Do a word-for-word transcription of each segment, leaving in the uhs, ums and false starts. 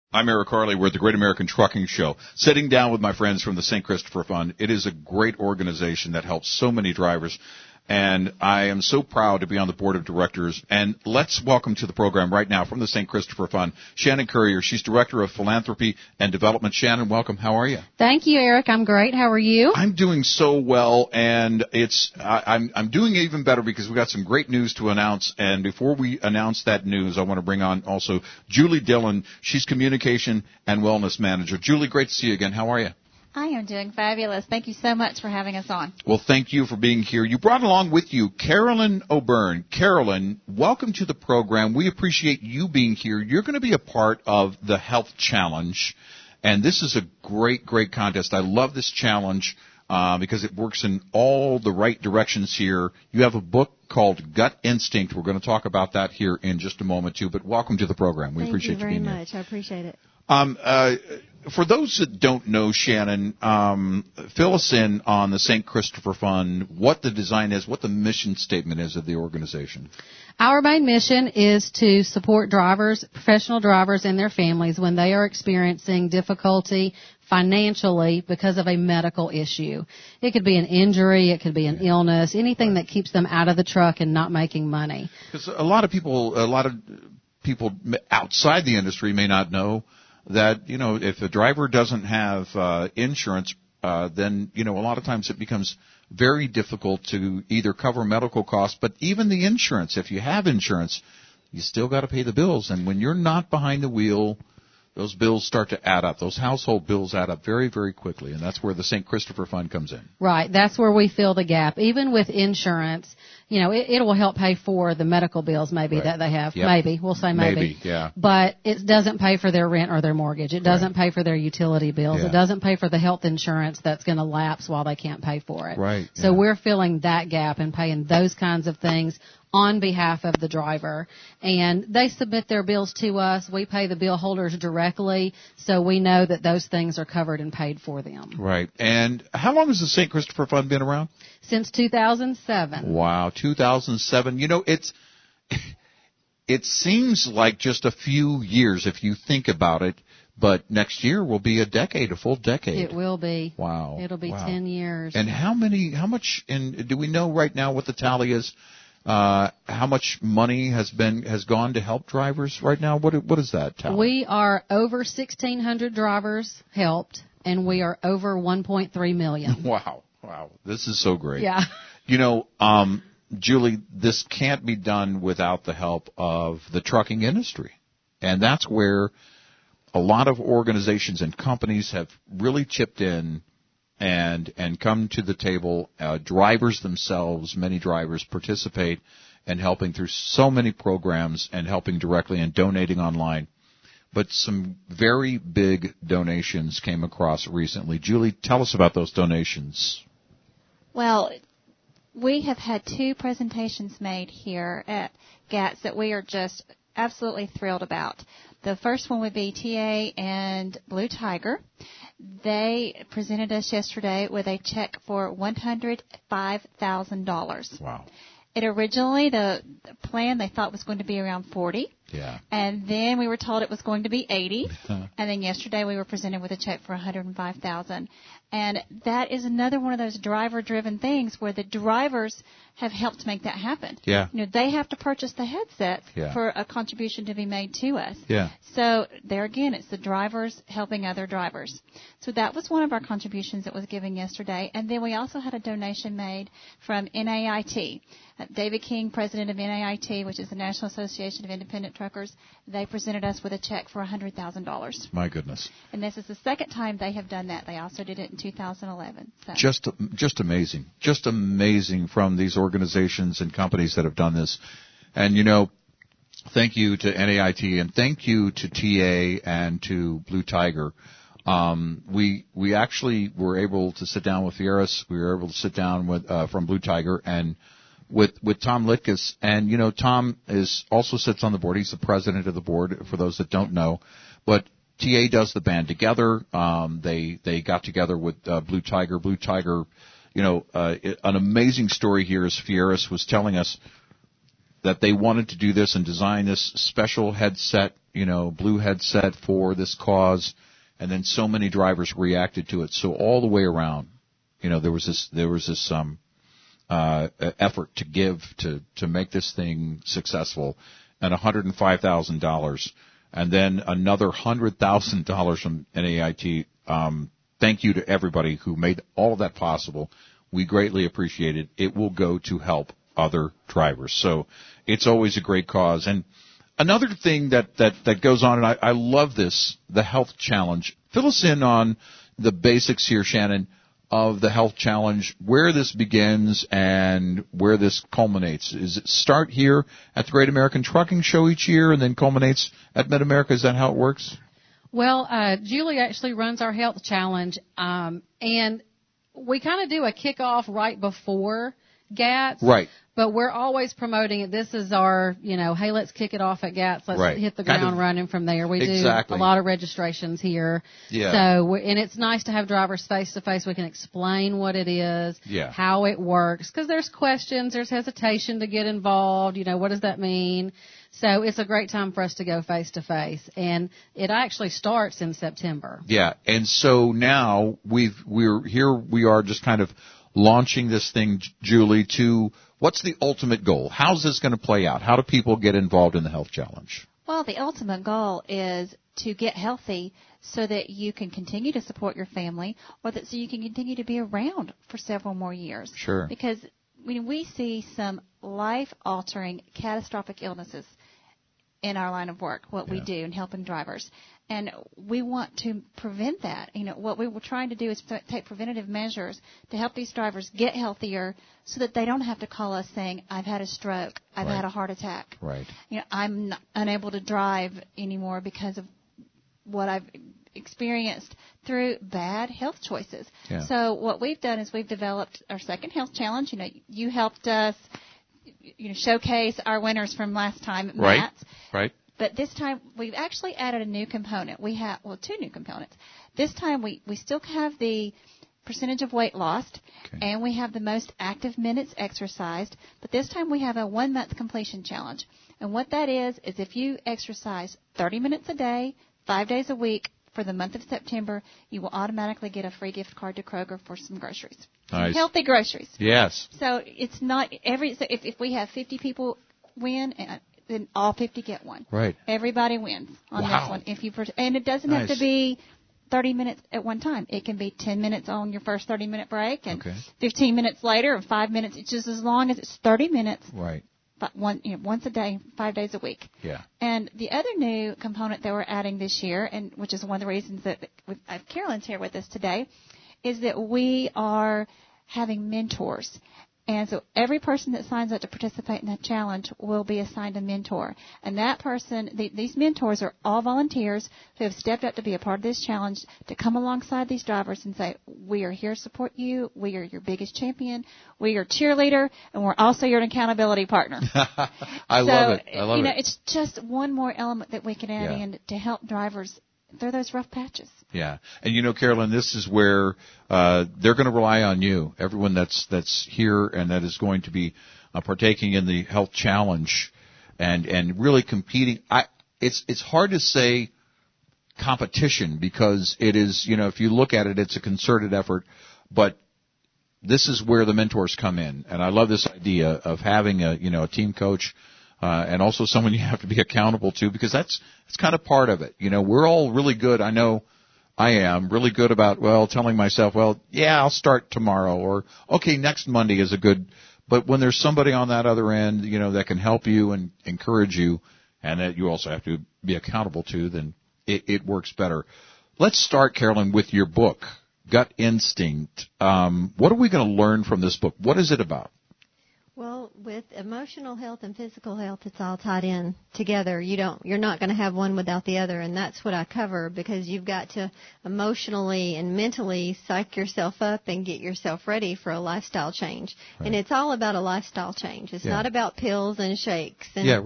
I'm Eric Harley. We're at the Great American Trucking Show, sitting down with my friends from the Saint Christopher Fund. It is a great organization that helps so many drivers, and I am so proud to be on the board of directors. And let's welcome to the program right now from the Saint Christopher Fund, Shannon Currier. She's Director of Philanthropy and Development. Shannon, welcome. How are you? Thank you, Eric. I'm great. How are you? I'm doing so well, and it's I, I'm I'm doing even better because we got some great news to announce. And before we announce that news, I want to bring on also Julie Dillon. She's Communication and Wellness Manager. Julie, great to see you again. How are you? I am doing fabulous. Thank you so much for having us on. Well, thank you for being here. You brought along with you Carolyn O'Byrne. Carolyn, welcome to the program. We appreciate you being here. You're going to be a part of the Health Challenge, and this is a great, great contest. I love this challenge uh, because it works in all the right directions here. You have a book called Gut Instinct. We're going to talk about that here in just a moment, too, but welcome to the program. We Thank appreciate you very you being much. here. I appreciate it. Um, uh, for those that don't know, Shannon, um, fill us in on the Saint Christopher Fund, what the design is, what the mission statement is of the organization. Our main mission is to support drivers, professional drivers and their families when they are experiencing difficulty financially because of a medical issue. It could be an injury, it could be an illness, anything that keeps them out of the truck and not making money. Because a lot of people, a lot of people outside the industry may not know that, you know, if a driver doesn't have uh, insurance, uh, then, you know, a lot of times it becomes very difficult to either cover medical costs, but even the insurance, if you have insurance, you still got to pay the bills. And when you're not behind the wheel, those bills start to add up. Those household bills add up very, very quickly, and that's where the Saint Christopher Fund comes in. Right. That's where we fill the gap. Even with insurance, you know, it, it will help pay for the medical bills maybe Right. that they have. Yep. Maybe. We'll say maybe. Maybe, yeah. But it doesn't pay for their rent or their mortgage. It doesn't Right. pay for their utility bills. Yeah. It doesn't pay for the health insurance that's going to lapse while they can't pay for it. Right. So yeah. we're filling that gap and paying those kinds of things on behalf of the driver. And they submit their bills to us. We pay the bill holders directly, so we know that those things are covered and paid for them. Right. And how long has the Saint Christopher Fund been around? Since two thousand seven. Wow, two thousand seven. You know, it's it seems like just a few years if you think about it, but next year will be a decade, a full decade. It will be. Wow. It'll be wow. ten years. And how many, how much, in, do we know right now what the tally is? Uh, how much money has been, has gone to help drivers right now? What, what is that tally? We are over sixteen hundred drivers helped, and we are over one point three million. Wow. Wow. This is so great. Yeah. You know, um, Julie, this can't be done without the help of the trucking industry. And that's where a lot of organizations and companies have really chipped in and and come to the table. Uh, drivers themselves, many drivers participate in helping through so many programs and helping directly and donating online. But some very big donations came across recently. Julie, tell us about those donations. Well, we have had two presentations made here at G A T S that we are just absolutely thrilled about. The first one would be T A and Blue Tiger. They presented us yesterday with a check for one hundred five thousand dollars. Wow. It originally, the, the plan they thought was going to be around forty. Yeah. And then we were told it was going to be eighty. And then yesterday we were presented with a check for one hundred five thousand dollars. And that is another one of those driver-driven things where the drivers have helped make that happen. Yeah. You know, they have to purchase the headsets Yeah. for a contribution to be made to us. Yeah. So there again, it's the drivers helping other drivers. So that was one of our contributions that was given yesterday. And then we also had a donation made from N A I T. Uh, David King, president of N A I T, which is the National Association of Independent Truckers, they presented us with a check for one hundred thousand dollars. My goodness. And this is the second time they have done that. They also did it in two thousand eleven. So. Just, just amazing. Just amazing from these organizations and companies that have done this. And, you know, thank you to N A I T and thank you to T A and to Blue Tiger. Um, we, we actually were able to sit down with Fieras. We were able to sit down with, uh, from Blue Tiger and with, with Tom Litkus. And, you know, Tom is, also sits on the board. He's the president of the board for those that don't know. But T A does the band together. Um, they, they got together with, uh, Blue Tiger. Blue Tiger, you know, uh, an amazing story here is Fieras was telling us that they wanted to do this and design this special headset you know, blue headset for this cause, and then so many drivers reacted to it. So all the way around, you know, there was this, there was this, um, uh, effort to give to, to make this thing successful, and one hundred five thousand dollars, and then another one hundred thousand dollars from N A I T. Um, thank you to everybody who made all of that possible. We greatly appreciate it. It will go to help other drivers. So it's always a great cause. And another thing that, that, that goes on, and I, I love this, the health challenge. Fill us in on the basics here, Shannon, of the health challenge, where this begins and where this culminates. Is it start here at the Great American Trucking Show each year and then culminates at Mid-America? Is that how it works? Well, uh, Julie actually runs our health challenge, um, and we kind of do a kickoff right before G A T S. Right. But we're always promoting it. This is our, you know, hey, let's kick it off at G A T S. Let's right. hit the kind ground of, running from there. We exactly. do a lot of registrations here. Yeah. So, and it's nice to have drivers face to face. We can explain what it is, yeah. how it works, because there's questions, there's hesitation to get involved. You know, what does that mean? So it's a great time for us to go face to face, and it actually starts in September. Yeah, and so now we've we're here. We are just kind of launching this thing, Julie. To what's the ultimate goal? How's this going to play out? How do people get involved in the health challenge? Well, the ultimate goal is to get healthy so that you can continue to support your family, or that so you can continue to be around for several more years. Sure. Because when we see some life-altering, catastrophic illnesses in our line of work, what yeah. we do in helping drivers. And we want to prevent that. You know, what we were trying to do is take preventative measures to help these drivers get healthier so that they don't have to call us saying, I've had a stroke, I've right. had a heart attack. Right. You know, I'm not unable to drive anymore because of what I've experienced through bad health choices. Yeah. So what we've done is we've developed our second health challenge. You know, you helped us you know, showcase our winners from last time at right. Matt's. Right. But this time we've actually added a new component. We have, well, two new components. This time we, we still have the percentage of weight lost, okay. and we have the most active minutes exercised. But this time we have a one-month completion challenge. And what that is, is if you exercise thirty minutes a day, five days a week, for the month of September, you will automatically get a free gift card to Kroger for some groceries. Nice. Healthy groceries. Yes. So it's not every. So if, if we have fifty people win, then all fifty get one. Right. Everybody wins on wow. this one. If you and it doesn't nice. have to be thirty minutes at one time. It can be ten minutes on your first thirty minute break, and okay. fifteen minutes later, and five minutes. It's just as long as it's thirty minutes. Right. But one, you know, once a day, five days a week. Yeah. And the other new component that we're adding this year, and which is one of the reasons that I have Carolyn's here with us today, is that we are having mentors. And so every person that signs up to participate in that challenge will be assigned a mentor. And that person, the, these mentors are all volunteers who have stepped up to be a part of this challenge, to come alongside these drivers and say, we are here to support you. We are your biggest champion. We are cheerleader, and we're also your accountability partner. I so, love it. I love you know, it. It's just one more element that we can add yeah. in to help drivers through those rough patches. Yeah, and you know, Carolyn, this is where uh, they're going to rely on you. Everyone that's that's here and that is going to be uh, partaking in the health challenge and and really competing. I it's it's hard to say competition because it is, you know, if you look at it, it's a concerted effort, but this is where the mentors come in, and I love this idea of having a you know a team coach. Uh, and also someone you have to be accountable to, because that's that's kind of part of it. You know, we're all really good. I know I am really good about, well, telling myself, well, yeah, I'll start tomorrow, or okay, next Monday is a good. But when there's somebody on that other end, you know, that can help you and encourage you, and that you also have to be accountable to, then it, it works better. Let's start, Carolyn, with your book, Gut Instinct. Um, what are we going to learn from this book? What is it about? Well, with emotional health and physical health, it's all tied in together. You don't, you're not going to have one without the other, and that's what I cover, because you've got to emotionally and mentally psych yourself up and get yourself ready for a lifestyle change. Right. And it's all about a lifestyle change. It's yeah. not about pills and shakes. And, yeah, right.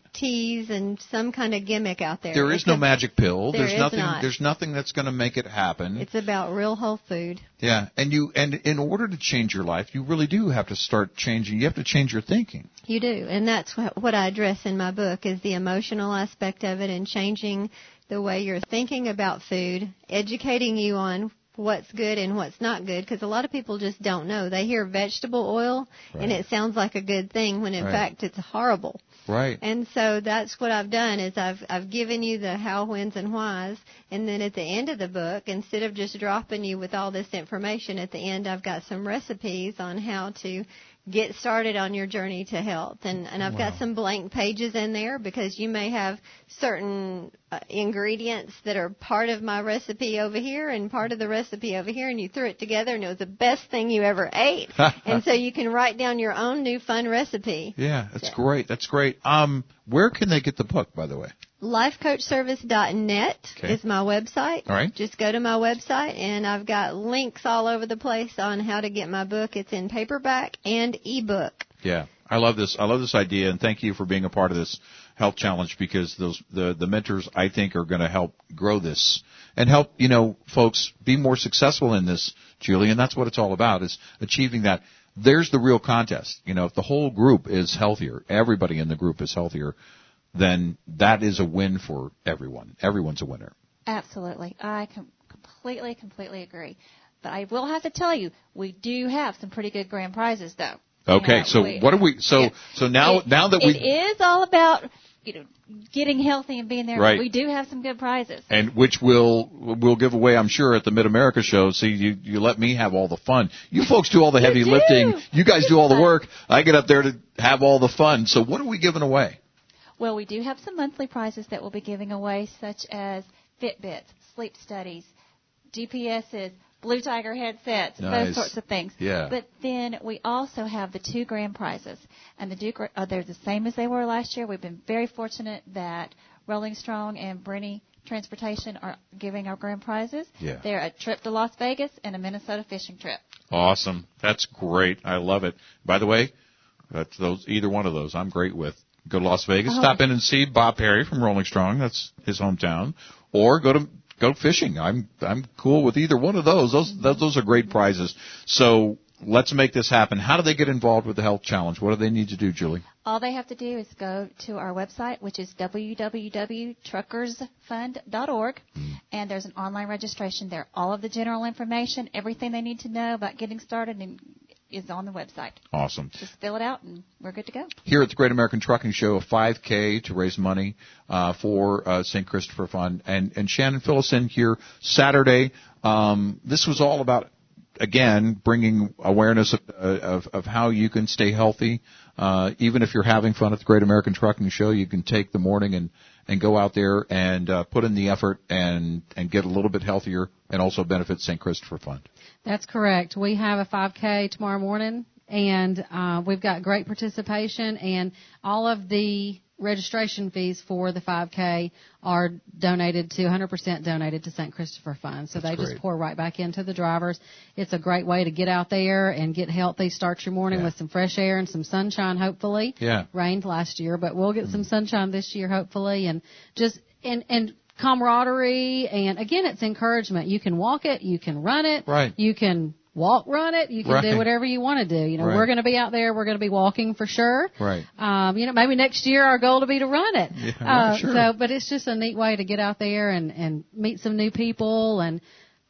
tease and some kind of gimmick out there. There is it's no a, magic pill. There there's is nothing. not. There's nothing that's going to make it happen. It's about real whole food. Yeah, and you and in order to change your life, you really do have to start changing. You have to change your thinking. You do, and that's what, what I address in my book is the emotional aspect of it and changing the way you're thinking about food, educating you on what's good and what's not good, because a lot of people just don't know. They hear vegetable oil, right. and it sounds like a good thing when in right. fact it's horrible. Right. And so that's what I've done is I've I've given you the how, whens, and whys, and then at the end of the book, instead of just dropping you with all this information, at the end I've got some recipes on how to get started on your journey to health. And, and I've wow. got some blank pages in there because you may have certain uh, ingredients that are part of my recipe over here and part of the recipe over here, and you threw it together and it was the best thing you ever ate. And so you can write down your own new fun recipe. Yeah, that's so. great. That's great. Um, where can they get the book, by the way? life coach service dot net okay. is my website. All right. Just go to my website, and I've got links all over the place on how to get my book. It's in paperback and ebook. Yeah, I love this. I love this idea, and thank you for being a part of this health challenge, because those the the mentors I think are going to help grow this and help you know folks be more successful in this, Julie. And that's what it's all about, is achieving that. There's the real contest. You know, if the whole group is healthier, everybody in the group is healthier, then that is a win for everyone. Everyone's a winner. Absolutely. I com- completely, completely agree. But I will have to tell you, we do have some pretty good grand prizes, though. Okay, you know, so we, what do we? So it, so now it, now that we it is all about you know getting healthy and being there. Right. We do have some good prizes, and which we'll we'll give away, I'm sure, at the Mid America show. See, you you let me have all the fun. You folks do all the heavy do. lifting. You guys do all the work. I get up there to have all the fun. So what are we giving away? Well, we do have some monthly prizes that we'll be giving away, such as Fitbits, sleep studies, G P S's, Blue Tiger headsets, Nice. those sorts of things. Yeah. But then we also have the two grand prizes, and the two, uh, they're the same as they were last year. We've been very fortunate that Rolling Strong and Brenny Transportation are giving our grand prizes. Yeah. They're a trip to Las Vegas and a Minnesota fishing trip. Awesome. That's great. I love it. By the way, that's those either one of those I'm great with. Go to Las Vegas, Oh. stop in and see Bob Perry from Rolling Strong. That's his hometown. Or go to go fishing. I'm I'm cool with either one of those. Those those, those are great prizes. So let's make this happen. How do they get involved with the health challenge? What do they need to do, Julie? All they have to do is go to our website, which is w w w dot truckers fund dot org, mm. and there's an online registration there. All of the general information, everything they need to know about getting started and is on the website. Awesome. Just fill it out and we're good to go. Here at the Great American Trucking Show, a five K to raise money uh, for uh, Saint Christopher Fund. And, and Shannon, fill us in here Saturday. Um, this was all about, again, bringing awareness of, of, of how you can stay healthy. Uh, even if you're having fun at the Great American Trucking Show, you can take the morning and, and go out there and uh, put in the effort and, and get a little bit healthier and also benefit Saint Christopher Fund. That's correct. We have a five K tomorrow morning, and uh, we've got great participation, and all of the registration fees for the five K are donated to, one hundred percent donated to Saint Christopher Fund. So That's they great. just pour right back into the drivers. It's a great way to get out there and get healthy, start your morning Yeah. with some fresh air and some sunshine, hopefully. Yeah. Rained last year, but we'll get Mm. some sunshine this year, hopefully, and just, and, and, camaraderie, and again, it's encouragement. You can walk it, you can run it, Right. you can walk, run it, you can Right. do whatever you want to do. You know, Right. we're going to be out there, we're going to be walking for sure. Right. Um, you know, maybe next year our goal to be to run it. Yeah, uh, sure. So, but it's just a neat way to get out there and, and meet some new people, and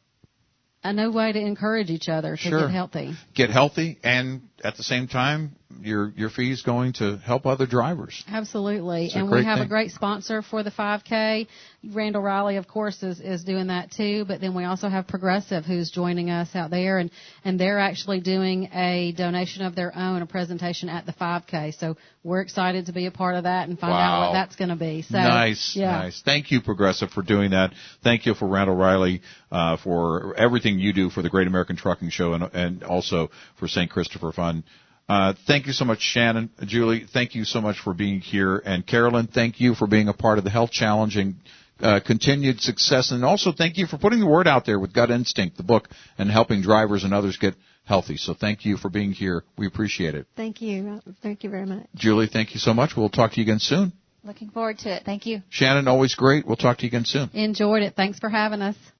a new way to encourage each other to Sure. get healthy. Get healthy, and at the same time, your your fee is going to help other drivers. Absolutely. It's a And great we have thing. a great sponsor for the five K. Randall Riley, of course, is, is doing that too. But then we also have Progressive, who's joining us out there. And, and they're actually doing a donation of their own, a presentation at the five K. So we're excited to be a part of that and find Wow. out what that's going to be. So, nice, yeah. nice. Thank you, Progressive, for doing that. Thank you for Randall Riley uh, for everything you do for the Great American Trucking Show and, and also for Saint Christopher Fund. Uh, thank you so much, Shannon. Julie, thank you so much for being here. And Carolyn, thank you for being a part of the Health Challenge and uh, continued success. And also thank you for putting the word out there with Gut Instinct, the book, and helping drivers and others get healthy. So thank you for being here. We appreciate it. Thank you. Thank you very much. Julie, thank you so much. We'll talk to you again soon. Looking forward to it. Thank you. Shannon, always great. We'll talk to you again soon. Enjoyed it. Thanks for having us.